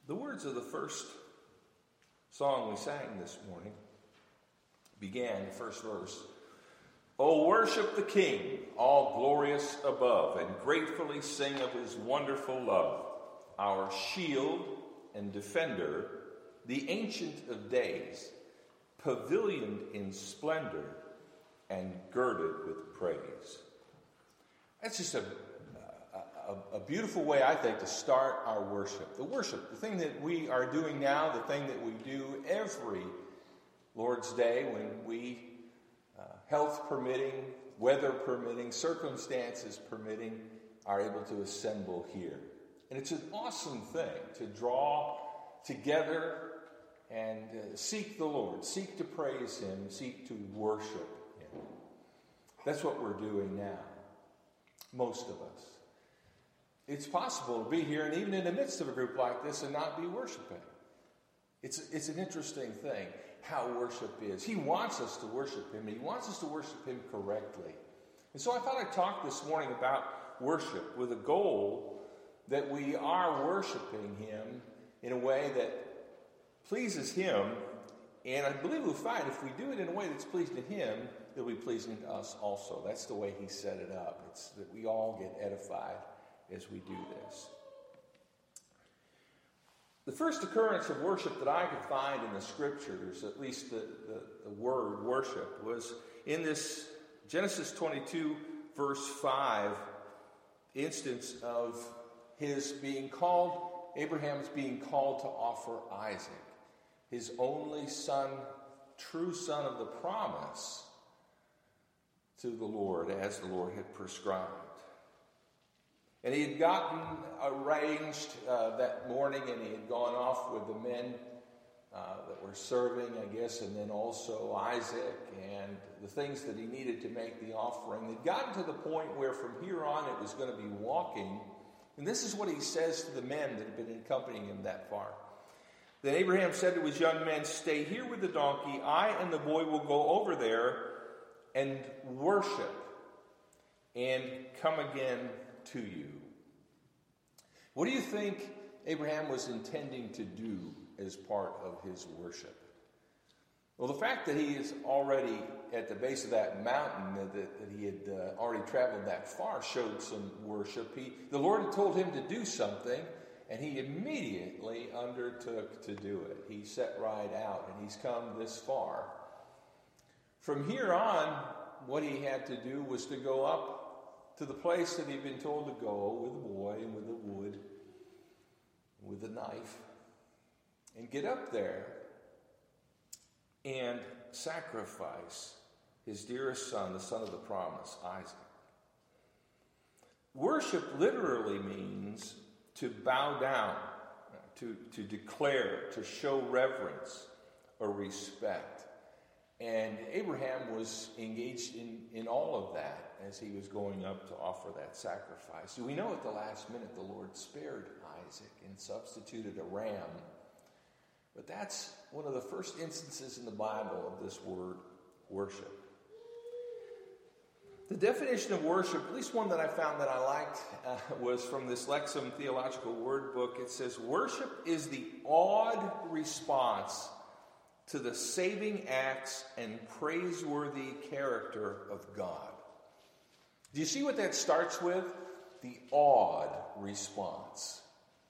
The words of the first song we sang this morning began, the first verse, "O worship the King, all glorious above, and gratefully sing of his wonderful love, our shield and defender, the Ancient of Days, pavilioned in splendor and girded with praise." That's just a beautiful way, I think, to start our worship. The worship, the thing that we are doing now, the thing that we do every Lord's Day when we, health permitting, weather permitting, circumstances permitting, are able to assemble here. And it's an awesome thing to draw together and seek the Lord, seek to praise Him, seek to worship Him. That's what we're doing now, most of us. It's possible to be here and even in the midst of a group like this and not be worshiping. It's an interesting thing how worship is. He wants us to worship Him, and He wants us to worship Him correctly. And so I thought I'd talk this morning about worship with a goal that we are worshiping Him in a way that pleases Him. And I believe we'll find if we do it in a way that's pleasing to Him, it'll be pleasing to us also. That's the way He set it up. It's that we all get edified as we do this. The first occurrence of worship that I could find in the Scriptures, at least the word worship, was in this Genesis 22, verse 5 instance of Abraham's being called to offer Isaac, his only son, true son of the promise, to the Lord as the Lord had prescribed. And he had gotten arranged that morning, and he had gone off with the men that were serving, I guess, and then also Isaac and the things that he needed to make the offering. They'd gotten to the point where from here on it was going to be walking. And this is what he says to the men that had been accompanying him that far. Then Abraham said to his young men, "Stay here with the donkey. I and the boy will go over there and worship and come again to you." What do you think Abraham was intending to do as part of his worship? Well, the fact that he is already at the base of that mountain, that he had already traveled that far, showed some worship. The Lord had told him to do something, and he immediately undertook to do it. He set right out, and he's come this far. From here on, what he had to do was to go up to the place that he'd been told to go with the boy and with the wood, with the knife, and get up there and sacrifice his dearest son, the son of the promise, Isaac. Worship literally means to bow down, to declare, to show reverence or respect. And Abraham was engaged in all of that as he was going up to offer that sacrifice. We know at the last minute the Lord spared Isaac and substituted a ram. But that's one of the first instances in the Bible of this word, worship. The definition of worship, at least one that I found that I liked, was from this Lexham Theological Word Book. It says, "Worship is the awed response to the saving acts and praiseworthy character of God." Do you see what that starts with? The awed response.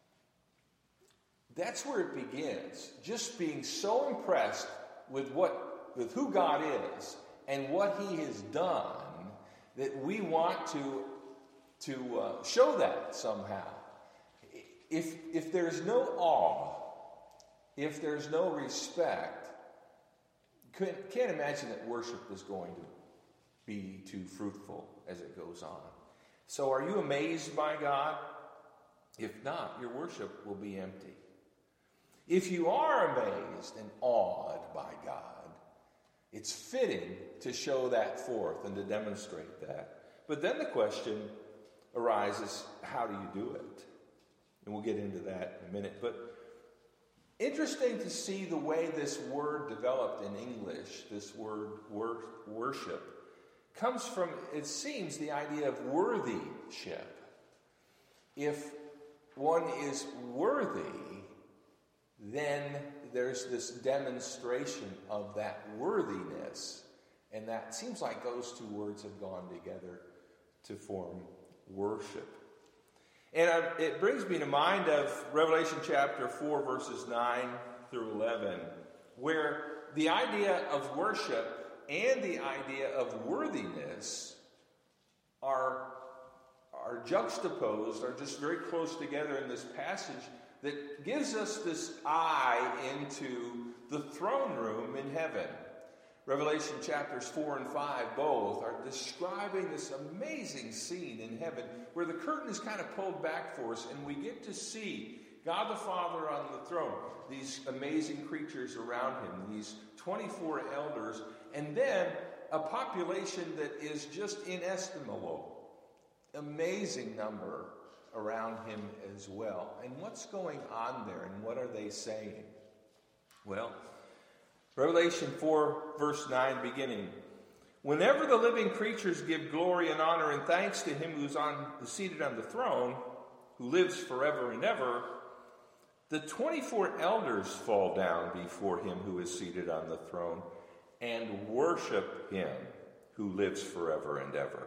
That's where it begins. Just being so impressed with who God is and what He has done that we want to show that somehow. If there's no awe, if there's no respect, can't imagine that worship is going to be too fruitful as it goes on. So are you amazed by God? If not, your worship will be empty. If you are amazed and awed by God, it's fitting to show that forth and to demonstrate that. But then the question arises, how do you do it? And we'll get into that in a minute. But interesting to see the way this word developed in English, this word worship, comes from, it seems, the idea of worthyship. If one is worthy, then there's this demonstration of that worthiness. And that seems like those two words have gone together to form worship. And it brings me to mind of Revelation chapter 4, verses 9 through 11, where the idea of worship and the idea of worthiness are juxtaposed, are just very close together in this passage that gives us this eye into the throne room in heaven. Revelation chapters 4 and 5 both are describing this amazing scene in heaven where the curtain is kind of pulled back for us and we get to see God the Father on the throne, these amazing creatures around him, these 24 elders, and then a population that is just inestimable. Amazing number around him as well. And what's going on there and what are they saying? Well, Revelation 4, verse 9 beginning. Whenever the living creatures give glory and honor and thanks to him who's seated on the throne, who lives forever and ever, the 24 elders fall down before him who is seated on the throne and worship him who lives forever and ever.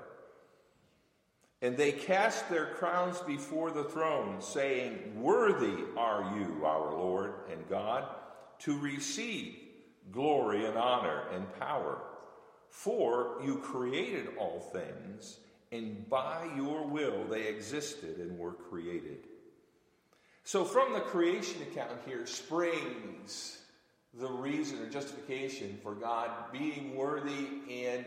And they cast their crowns before the throne, saying, Worthy are you, our Lord and God, to receive glory and honor and power. For you created all things, and by your will they existed and were created. So from the creation account here springs the reason or justification for God being worthy and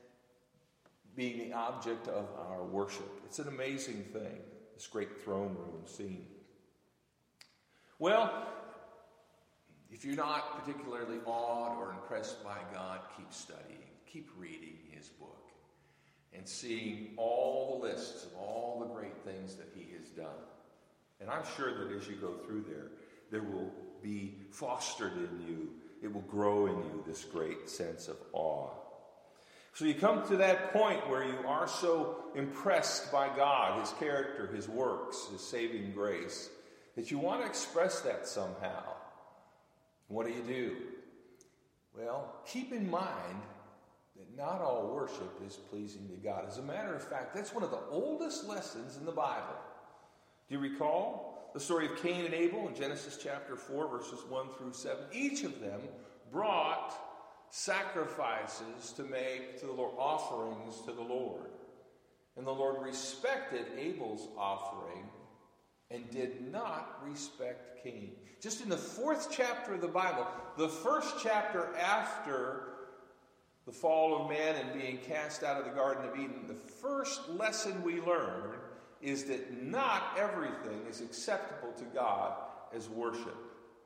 being the object of our worship. It's an amazing thing, this great throne room scene. Well, if you're not particularly awed or impressed by God, keep studying, keep reading his book, and seeing all the lists of all the great things that he has done. And I'm sure that as you go through there will be fostered in you, it will grow in you this great sense of awe. So you come to that point where you are so impressed by God, his character, his works, his saving grace, that you want to express that somehow. What do? Well, keep in mind that not all worship is pleasing to God. As a matter of fact, that's one of the oldest lessons in the Bible. Do you recall the story of Cain and Abel in Genesis chapter 4, verses 1 through 7? Each of them brought sacrifices to make to the Lord, offerings to the Lord. And the Lord respected Abel's offering and did not respect Cain. Just in the 4th chapter of the Bible, the first chapter after the fall of man and being cast out of the Garden of Eden, the first lesson we learn is that not everything is acceptable to God as worship.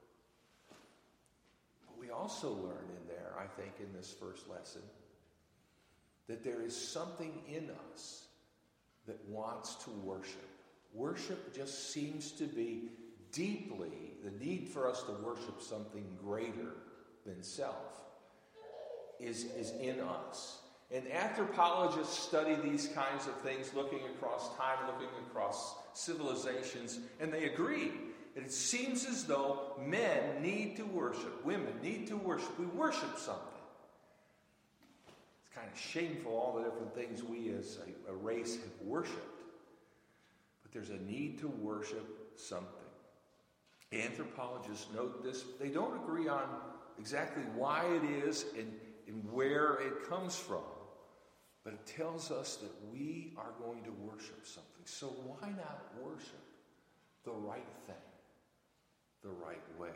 But we also learn in there, I think, in this first lesson, that there is something in us that wants to worship. Worship just seems to be deeply, the need for us to worship something greater than self is in us. And anthropologists study these kinds of things, looking across time, looking across civilizations, and they agree that it seems as though men need to worship, women need to worship. We worship something. It's kind of shameful, all the different things we as a race have worshipped. But there's a need to worship something. Anthropologists note this. They don't agree on exactly why it is and where it comes from. But it tells us that we are going to worship something. So why not worship the right thing, the right way?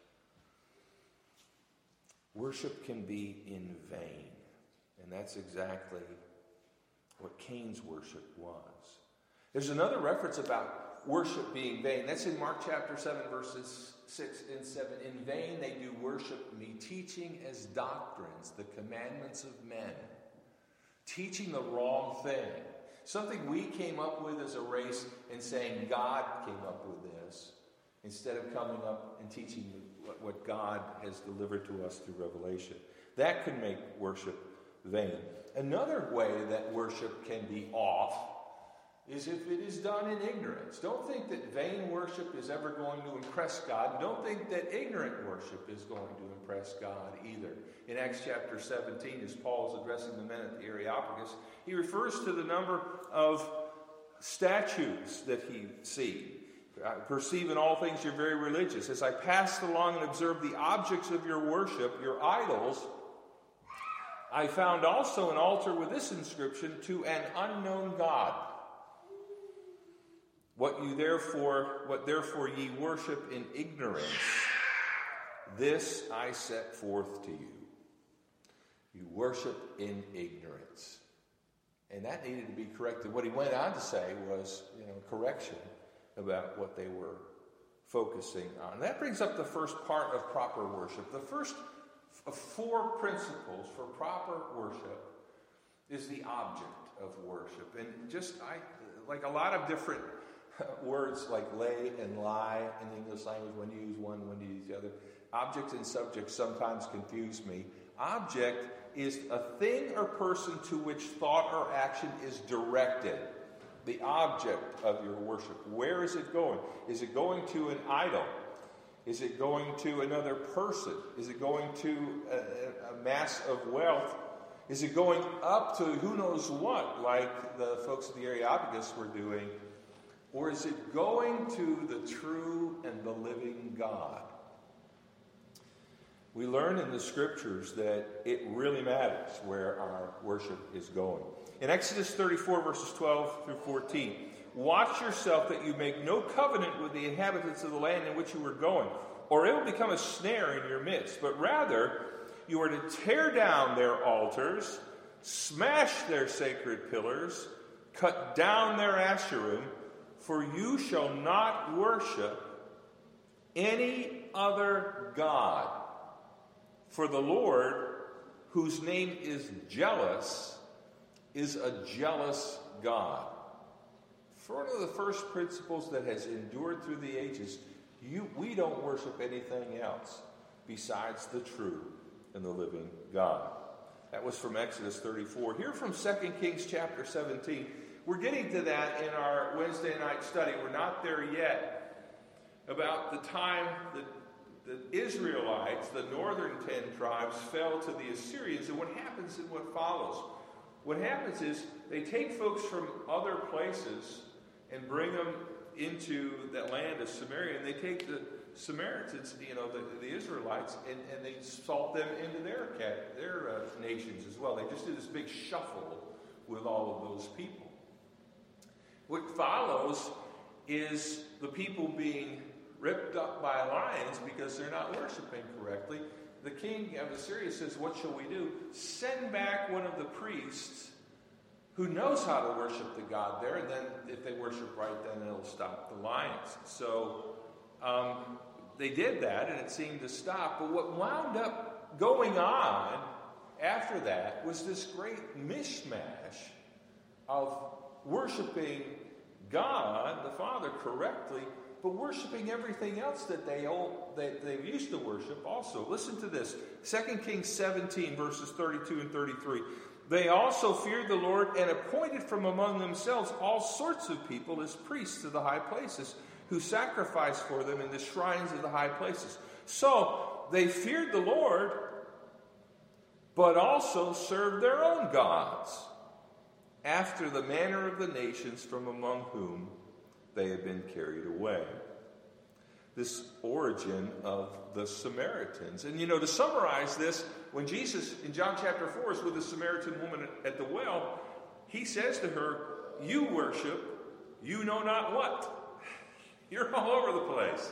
Worship can be in vain. And that's exactly what Cain's worship was. There's another reference about worship being vain. That's in Mark chapter 7, verses 6 and 7. In vain they do worship me, teaching as doctrines the commandments of men. Teaching the wrong thing. Something we came up with as a race and saying God came up with this, instead of coming up and teaching what God has delivered to us through revelation. That can make worship vain. Another way that worship can be off is if it is done in ignorance. Don't think that vain worship is ever going to impress God. Don't think that ignorant worship is going to impress God either. In Acts chapter 17, as Paul is addressing the men at the Areopagus, he refers to the number of statues that he sees. I perceive in all things you're very religious. As I passed along and observed the objects of your worship, your idols, I found also an altar with this inscription, to an unknown God. What therefore ye worship in ignorance, this I set forth to you. You worship in ignorance. And that needed to be corrected. What he went on to say was, correction about what they were focusing on. And that brings up the first part of proper worship. The first of four principles for proper worship is the object of worship. And like a lot of different words like lay and lie in the English language, when you use one, when you use the other, object and subject sometimes confuse me. Object is a thing or person to which thought or action is directed. The object of your worship. Where is it going? Is it going to an idol? Is it going to another person? Is it going to a mass of wealth? Is it going up to who knows what, like the folks at the Areopagus were doing? Or is it going to the true and the living God? We learn in the scriptures that it really matters where our worship is going. In Exodus 34, verses 12 through 14, watch yourself that you make no covenant with the inhabitants of the land in which you are going, or it will become a snare in your midst. But rather, you are to tear down their altars, smash their sacred pillars, cut down their Asherim, for you shall not worship any other God. For the Lord, whose name is jealous, is a jealous God. For one of the first principles that has endured through the ages, we don't worship anything else besides the true and the living God. That was from Exodus 34. Here from 2 Kings chapter 17. We're getting to that in our Wednesday night study. We're not there yet. About the time that the Israelites, the northern 10 tribes, fell to the Assyrians. And what happens and what follows? What happens is they take folks from other places and bring them into that land of Samaria. And they take the Samaritans, the Israelites, and they salt them into their nations as well. They just do this big shuffle with all of those people. What follows is the people being ripped up by lions because they're not worshiping correctly. The king of Assyria says, what shall we do? Send back one of the priests who knows how to worship the God there, and then if they worship right, then it'll stop the lions. So they did that, and it seemed to stop. But what wound up going on after that was this great mishmash of worshiping God, the Father, correctly, but worshiping everything else that they used to worship also. Listen to this. 2 Kings 17, verses 32 and 33. They also feared the Lord and appointed from among themselves all sorts of people as priests of the high places, who sacrificed for them in the shrines of the high places. So they feared the Lord, but also served their own gods, after the manner of the nations from among whom they had been carried away. This origin of the Samaritans. And to summarize this, when Jesus in John chapter 4 is with the Samaritan woman at the well, he says to her, you worship, you know not what. You're all over the place.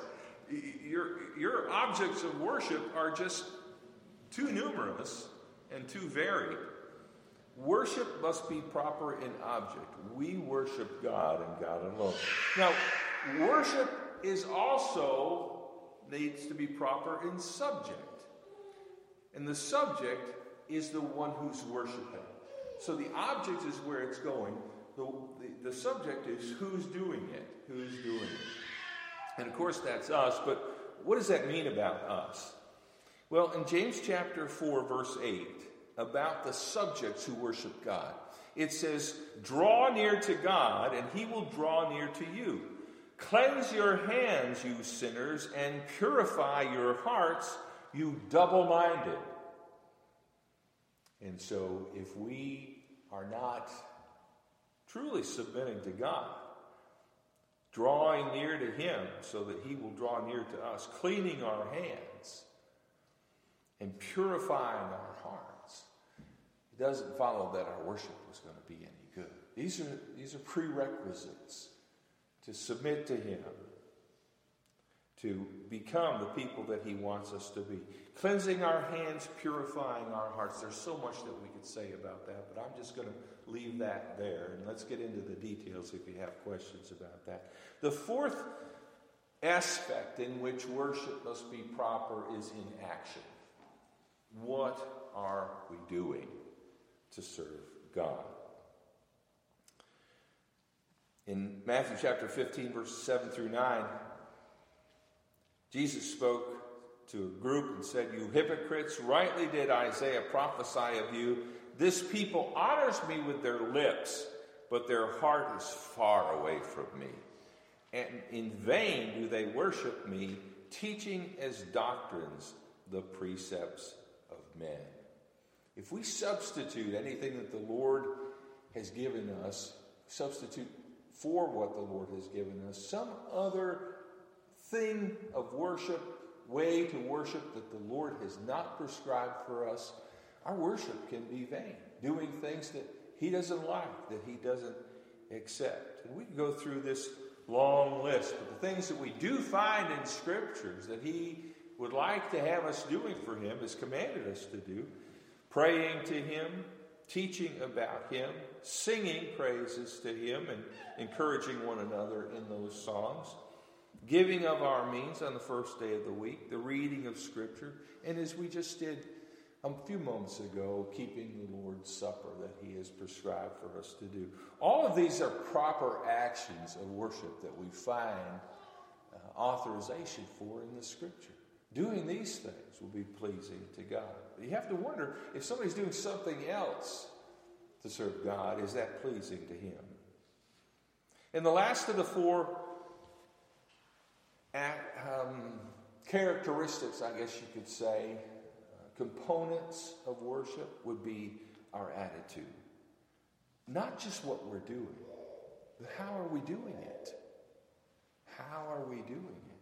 Your objects of worship are just too numerous and too varied. Worship must be proper in object. We worship God and God alone. Now, worship needs to be proper in subject. And the subject is the one who's worshiping. So the object is where it's going. The subject is who's doing it. Who's doing it. And of course that's us, but what does that mean about us? Well, in James chapter 4, verse 8, about the subjects who worship God. It says, draw near to God, and he will draw near to you. Cleanse your hands, you sinners, and purify your hearts, you double-minded. And so, if we are not truly submitting to God, drawing near to him so that he will draw near to us, cleaning our hands and purifying our hearts, it doesn't follow that our worship was going to be any good. These are prerequisites to submit to him, to become the people that he wants us to be. Cleansing our hands, purifying our hearts. There's so much that we could say about that, but I'm just going to leave that there, and let's get into the details if you have questions about that. The fourth aspect in which worship must be proper is in action. What are we doing to serve God? In Matthew chapter 15, verses 7 through 9, Jesus spoke to a group and said, "You hypocrites, rightly did Isaiah prophesy of you. This people honors me with their lips, but their heart is far away from me. And in vain do they worship me, teaching as doctrines the precepts of men." If we substitute anything that the Lord has given us, substitute for what the Lord has given us, some other thing of worship, way to worship that the Lord has not prescribed for us, our worship can be vain, doing things that he doesn't like, that he doesn't accept. And we can go through this long list, but the things that we do find in scriptures that he would like to have us doing for him, has commanded us to do: praying to him, teaching about him, singing praises to him and encouraging one another in those songs, giving of our means on the first day of the week, the reading of Scripture, and as we just did a few moments ago, keeping the Lord's Supper that he has prescribed for us to do. All of these are proper actions of worship that we find authorization for in the Scripture. Doing these things will be pleasing to God. But you have to wonder, if somebody's doing something else to serve God, is that pleasing to him? And the last of the four characteristics, I guess you could say, components of worship would be our attitude. Not just what we're doing, but how are we doing it? How are we doing it?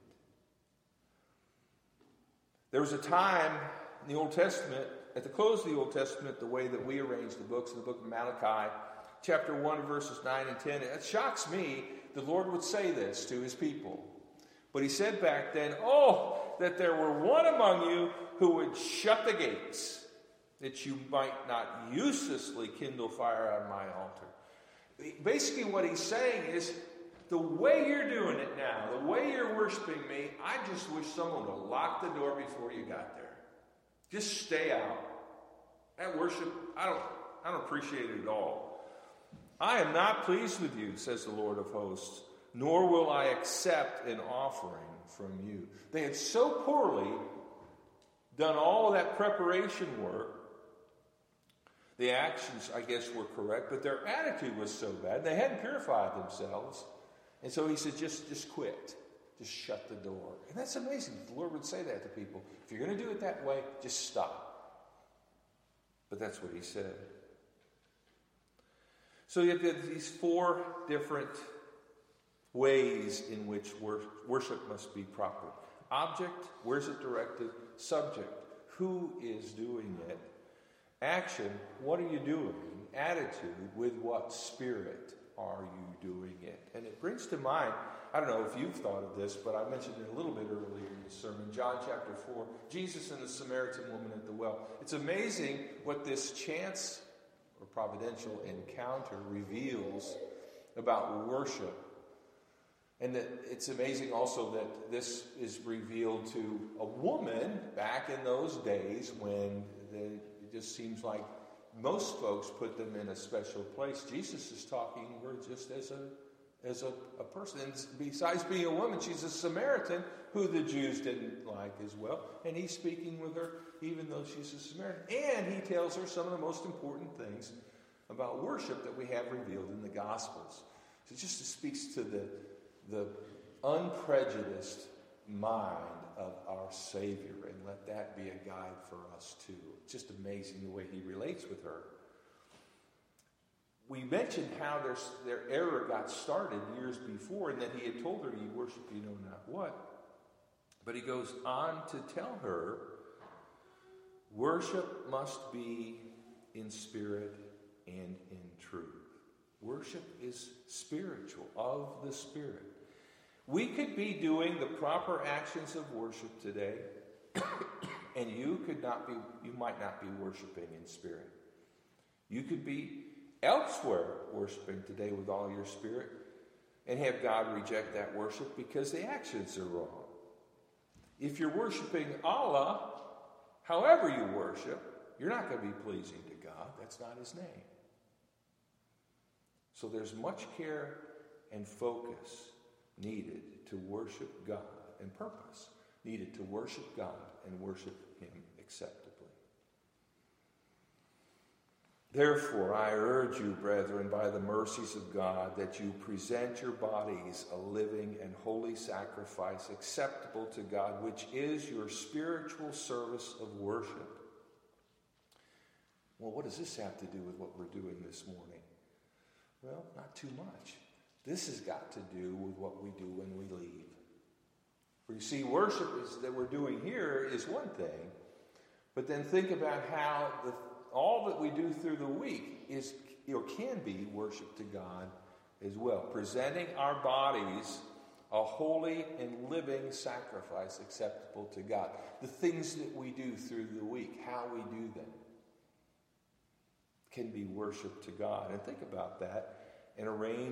There was a time in the Old Testament, at the close of the Old Testament, the way that we arrange the books, in the book of Malachi, chapter 1, verses 9 and 10, it shocks me the Lord would say this to his people. But he said back then, "Oh, that there were one among you who would shut the gates, that you might not uselessly kindle fire on my altar." Basically what he's saying is, the way you're doing it now, the way you're worshiping me, I just wish someone would lock the door before you got there. Just stay out. That worship, I don't appreciate it at all. "I am not pleased with you," says the Lord of hosts, "nor will I accept an offering from you." They had so poorly done all of that preparation work. The actions, I guess, were correct, but their attitude was so bad. They hadn't purified themselves. And so he said, just quit. Just shut the door. And that's amazing. The Lord would say that to people. If you're going to do it that way, just stop. But that's what he said. So you have these four different ways in which worship must be proper. Object, where's it directed? Subject, who is doing it? Action, what are you doing? Attitude, with what spirit are you doing it? And it brings to mind, I don't know if you've thought of this, but I mentioned it a little bit earlier in the sermon, John chapter 4, Jesus and the Samaritan woman at the well. It's amazing what this chance or providential encounter reveals about worship. And that it's amazing also that this is revealed to a woman back in those days when it just seems like most folks put them in a special place. Jesus is talking to her just as a as a person. And besides being a woman, she's a Samaritan who the Jews didn't like as well. And he's speaking with her even though she's a Samaritan. And he tells her some of the most important things about worship that we have revealed in the Gospels. So it just speaks to the unprejudiced mind of our Savior, and let that be a guide for us too. It's just amazing the way he relates with her. We mentioned how their error got started years before, and that he had told her, "You worship you know not what." But he goes on to tell her, worship must be in spirit and in truth. Worship is spiritual, of the Spirit. We could be doing the proper actions of worship today, and you might not be worshiping in spirit. You could be elsewhere worshiping today with all your spirit and have God reject that worship because the actions are wrong. If you're worshiping Allah, however you worship, you're not going to be pleasing to God. That's not his name. So there's much care and focus needed to worship God, and purpose needed to worship God and worship him acceptably. Therefore, I urge you, brethren, by the mercies of God, that you present your bodies a living and holy sacrifice acceptable to God, which is your spiritual service of worship. Well, what does this have to do with what we're doing this morning? Well, not too much. This has got to do with what we do when we leave. For you see, worship that we're doing here is one thing, but then think about how all that we do through the week can be worship to God as well. Presenting our bodies a holy and living sacrifice acceptable to God. The things that we do through the week, how we do them, can be worship to God. And think about that and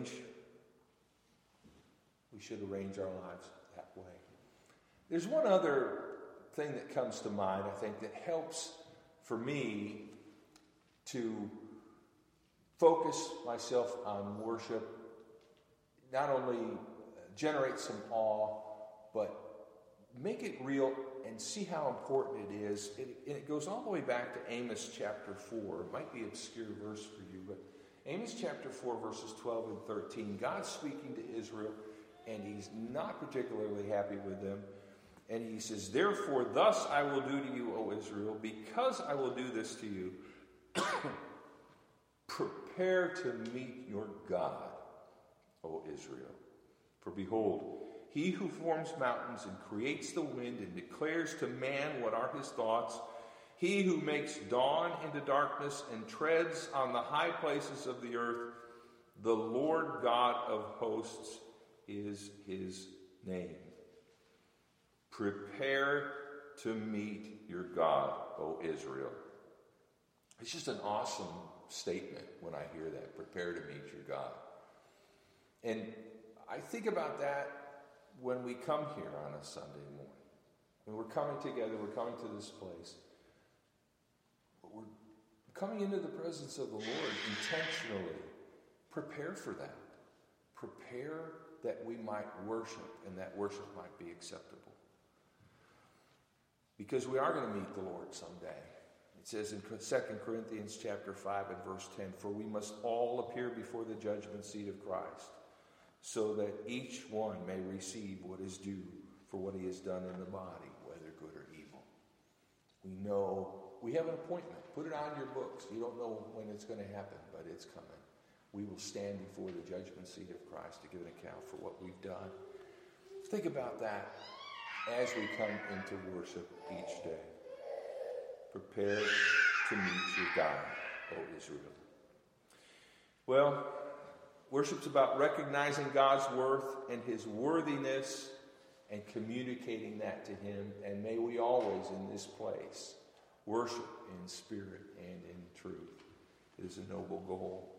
we should arrange our lives that way. There's one other thing that comes to mind, I think, that helps for me to focus myself on worship, not only generate some awe, but make it real and see how important it is. It goes all the way back to Amos chapter 4. It might be an obscure verse for you, but Amos chapter 4, verses 12 and 13. God's speaking to Israel, and he's not particularly happy with them. And he says, "Therefore, thus I will do to you, O Israel, because I will do this to you. Prepare to meet your God, O Israel. For behold, he who forms mountains and creates the wind and declares to man what are his thoughts, he who makes dawn into darkness and treads on the high places of the earth, the Lord God of hosts is his name. Prepare to meet your God, O Israel." It's just an awesome statement when I hear that. Prepare to meet your God. And I think about that when we come here on a Sunday morning. When we're coming together, we're coming to this place. But we're coming into the presence of the Lord intentionally. Prepare for that. Prepare that we might worship, and that worship might be acceptable. Because we are going to meet the Lord someday. It says in 2 Corinthians chapter 5 and verse 10, "For we must all appear before the judgment seat of Christ, so that each one may receive what is due for what he has done in the body, whether good or evil." We know we have an appointment. Put it on your books. You don't know when it's going to happen, but it's coming. We will stand before the judgment seat of Christ to give an account for what we've done. Think about that as we come into worship each day. Prepare to meet your God, O Israel. Well, worship's about recognizing God's worth and his worthiness and communicating that to him. And may we always in this place worship in spirit and in truth. It is a noble goal.